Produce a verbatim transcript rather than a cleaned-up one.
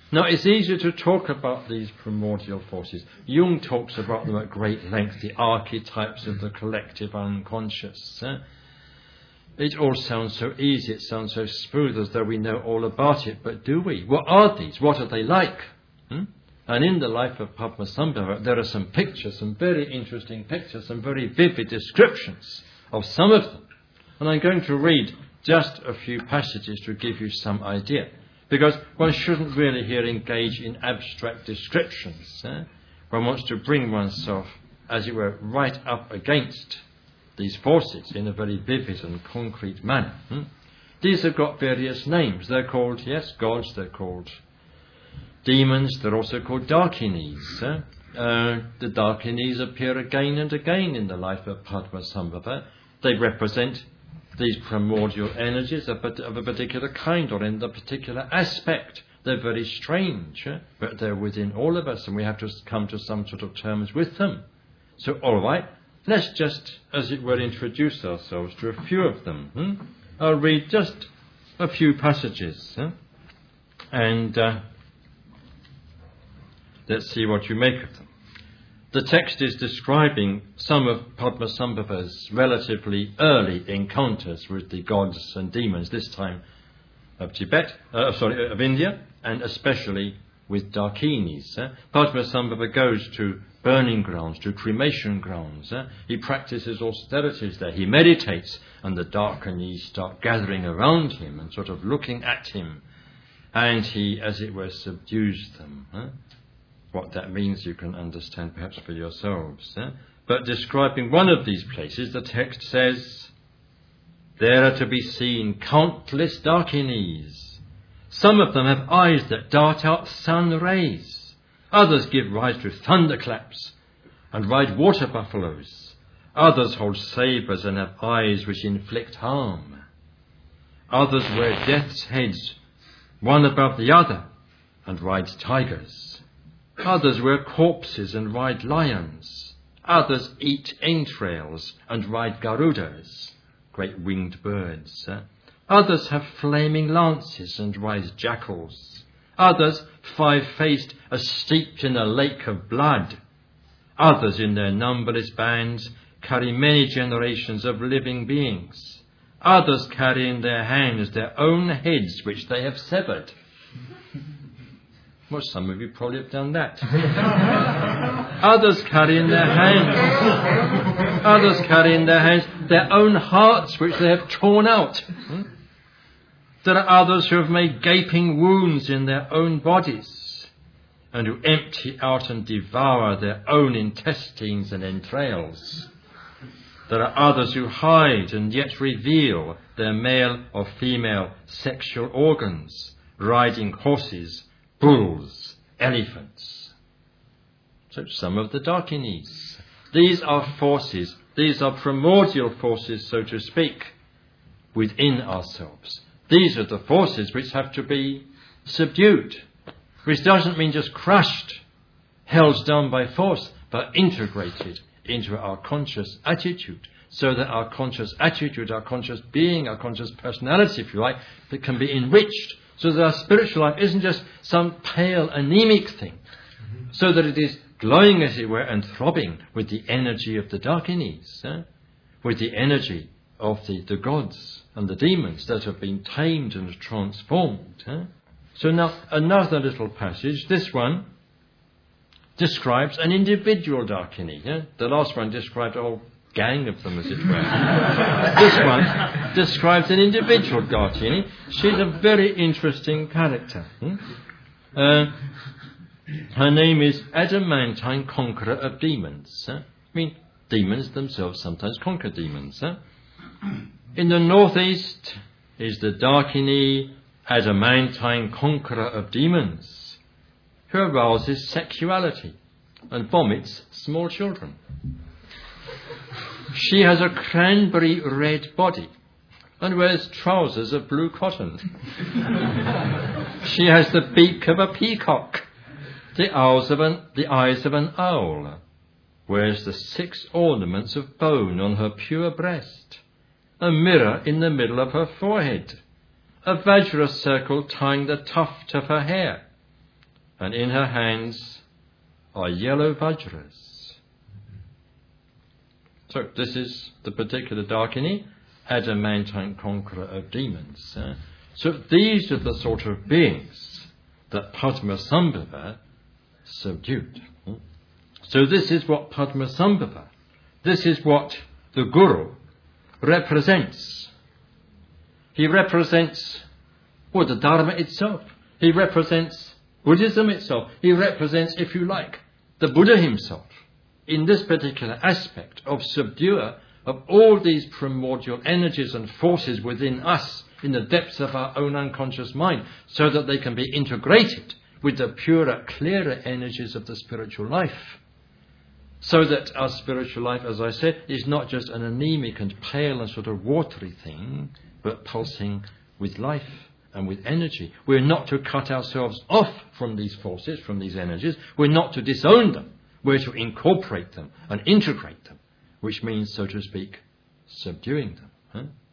Now, it's easier to talk about these primordial forces. Jung talks about them at great length, the archetypes of the collective unconscious. Eh? It all sounds so easy, it sounds so smooth, as though we know all about it, but do we? What are these? What are they like? Hmm? And in the life of Padmasambhava, there are some pictures, some very interesting pictures, some very vivid descriptions of some of them. And I'm going to read just a few passages to give you some idea. Because one shouldn't really here engage in abstract descriptions. Eh? One wants to bring oneself, as it were, right up against these forces in a very vivid and concrete manner. Hmm? These have got various names. They're called, yes, gods, they're called demons, they're also called Dakinis. Eh? Uh, the Dakinis appear again and again in the life of Padmasambhava. They represent these primordial energies of a particular kind or in the particular aspect. They're very strange, eh? But they're within all of us and we have to come to some sort of terms with them. So, all right, let's just, as it were, introduce ourselves to a few of them. Hmm? I'll read just a few passages eh? and uh, let's see what you make of them. The text is describing some of Padmasambhava's relatively early encounters with the gods and demons, this time of Tibet, uh, sorry, of India, and especially with Dakinis. Eh? Padmasambhava goes to burning grounds, to cremation grounds. Eh? He practices austerities there. He meditates, and the Dakinis start gathering around him and sort of looking at him, and he, as it were, subdues them. Eh? What that means you can understand perhaps for yourselves. Eh? But describing one of these places, the text says, "There are to be seen countless Dakinis. Some of them have eyes that dart out sun rays. Others give rise to thunderclaps and ride water buffaloes. Others hold sabres and have eyes which inflict harm. Others wear death's heads, one above the other, and ride tigers. Others wear corpses and ride lions. Others eat entrails and ride garudas," great winged birds. Eh? Others have flaming lances and ride jackals. Others, five-faced, are steeped in a lake of blood. Others, in their numberless bands, carry many generations of living beings. Others carry in their hands their own heads which they have severed. Well, some of you probably have done that. Others carry in their hands, others carry in their hands their own hearts which they have torn out. Hmm? There are others who have made gaping wounds in their own bodies and who empty out and devour their own intestines and entrails. There are others who hide and yet reveal their male or female sexual organs, riding horses, bulls, elephants. So some of the Dakinis. These are forces, these are primordial forces, so to speak, within ourselves. These are the forces which have to be subdued, which doesn't mean just crushed, held down by force, but integrated into our conscious attitude, so that our conscious attitude, our conscious being, our conscious personality, if you like, that can be enriched, so that our spiritual life isn't just some pale, anemic thing, so that it is glowing, as it were, and throbbing with the energy of the Dakinis, eh? with the energy of the, the gods and the demons that have been tamed and transformed. Eh? So now, another little passage, this one describes an individual Dakini. Eh? The last one described a whole gang of them, as it were. This one describes an individual Dakini. She's a very interesting character. Hmm? Uh, her name is Adamantine Conqueror of Demons. Eh? I mean, demons themselves sometimes conquer demons. Eh? In the northeast is the Dakini Adamantine Conqueror of Demons, who arouses sexuality and vomits small children. She has a cranberry red body and wears trousers of blue cotton. She has the beak of a peacock, the eyes of an, the eyes of an owl, wears the six ornaments of bone on her pure breast, a mirror in the middle of her forehead, a Vajra circle tying the tuft of her hair, And in her hands are yellow vajras. So this is the particular Dakini, adamantine conqueror of demons. Uh, so these are the sort of beings that Padmasambhava subdued. So this is what Padmasambhava, this is what the Guru represents. He represents, well, the Dharma itself. He represents Buddhism itself. He represents, if you like, the Buddha himself in this particular aspect of subduer of all these primordial energies and forces within us in the depths of our own unconscious mind, so that they can be integrated with the purer, clearer energies of the spiritual life. So that our spiritual life, as I said, is not just an anemic and pale and sort of watery thing, but pulsing with life and with energy. We're not to cut ourselves off from these forces, from these energies. We're not to disown them. We're to incorporate them and integrate them, which means, so to speak, subduing them. Huh?